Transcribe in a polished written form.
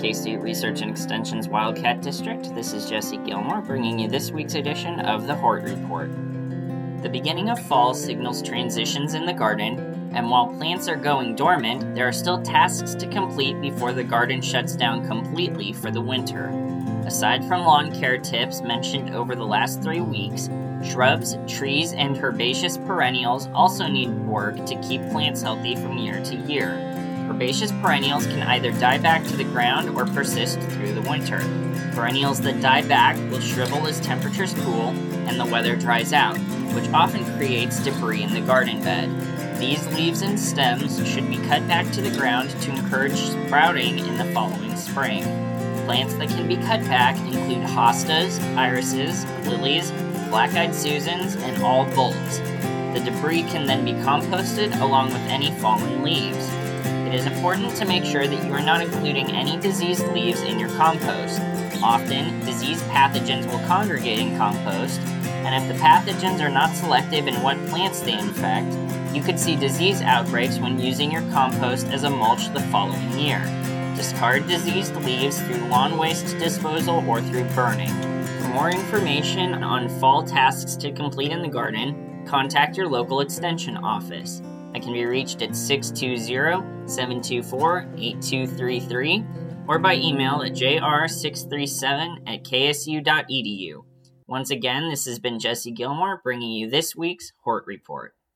K-State Research and Extension's Wildcat District. This is Jesse Gilmore bringing you this week's edition of the Hort Report. The beginning of fall signals transitions in the garden, and while plants are going dormant, there are still tasks to complete before the garden shuts down completely for the winter. Aside from lawn care tips mentioned over the last 3 weeks, shrubs, trees, and herbaceous perennials also need work to keep plants healthy from year to year. Herbaceous perennials can either die back to the ground or persist through the winter. Perennials that die back will shrivel as temperatures cool and the weather dries out, which often creates debris in the garden bed. These leaves and stems should be cut back to the ground to encourage sprouting in the following spring. Plants that can be cut back include hostas, irises, lilies, black-eyed Susans, and all bulbs. The debris can then be composted along with any fallen leaves. It is important to make sure that you are not including any diseased leaves in your compost. Often, diseased pathogens will congregate in compost, and if the pathogens are not selective in what plants they infect, you could see disease outbreaks when using your compost as a mulch the following year. Discard diseased leaves through lawn waste disposal or through burning. For more information on fall tasks to complete in the garden, contact your local extension office. I can be reached at 620-724-8233 or by email at jr637@ksu.edu. Once again, this has been Jesse Gilmore bringing you this week's Hort Report.